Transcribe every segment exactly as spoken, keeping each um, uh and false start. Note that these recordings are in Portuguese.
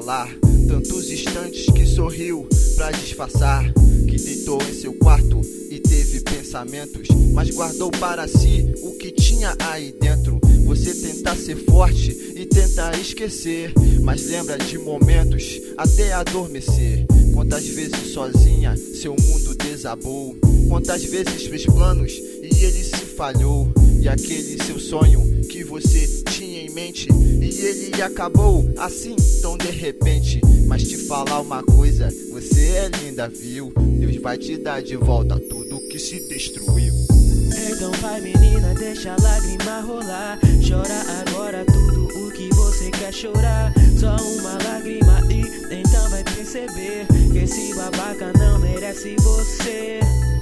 falar. Tantos instantes que sorriu pra disfarçar, que deitou em seu quarto e teve pensamentos, mas guardou para si o que tinha aí dentro. Você tenta ser forte e tenta esquecer, mas lembra de momentos até adormecer. Quantas vezes sozinha seu mundo desabou, quantas vezes fez planos e ele se falhou. E aquele seu sonho que você tinha em mente, e ele acabou assim tão de repente. Mas te falar uma coisa, você é linda, viu? Deus vai te dar de volta tudo que se destruiu. Então vai, menina, deixa a lágrima rolar. Chora agora tudo o que você quer chorar. Só uma lágrima e então vai perceber que esse babaca não merece você.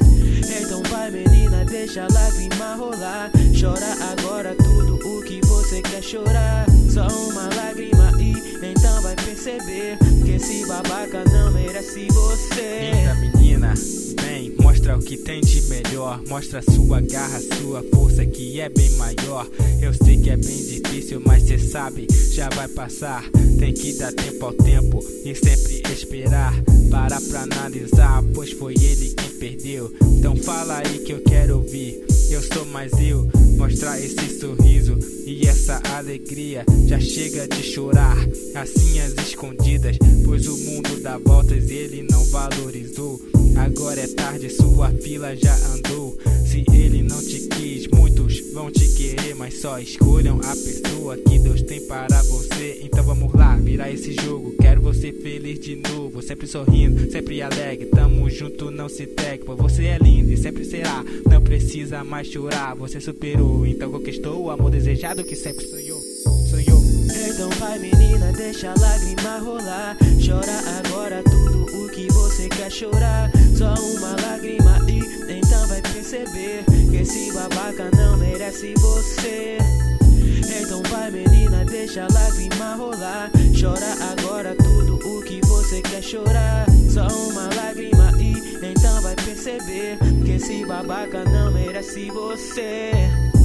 Então vai, menina, deixa a lágrima rolar. Chora agora tudo o que você quer chorar. Só uma lágrima e então vai perceber que esse babaca não merece você. Linda menina, vem, mostra o que tem de melhor. Mostra sua garra, sua força que é bem maior. Eu sei que é bem difícil, mas cê sabe, já vai passar. Tem que dar tempo ao tempo e sempre esperar. Parar pra analisar, pois foi ele quem perdeu. Então fala aí que eu quero ouvir. Eu sou mais eu, mostrar esse sorriso e essa alegria. Já chega de chorar, assim as escondidas, pois o mundo dá voltas e ele não valorizou. Agora é tarde, sua fila já andou. Se ele não te quis, muitos vão te querer, mas só escolham a pessoa que Deus tem para você. Então vamos lá, virar esse jogo. Quero você feliz de novo, sempre sorrindo, sempre alegre. Tamo junto, não se tegue, pois você é lindo e sempre será. Não precisa mais chorar, você superou, então conquistou o amor desejado que sempre sonhou. Sonhou. Então vai, menina, deixa a lágrima rolar. Chora agora tudo o que você quer chorar. Só uma lágrima e então vai perceber que esse babaca não merece você. Então vai, menina, deixa a lágrima rolar. Chora agora tudo o que você quer chorar. Só uma lágrima e então vai perceber que esse babaca não merece você.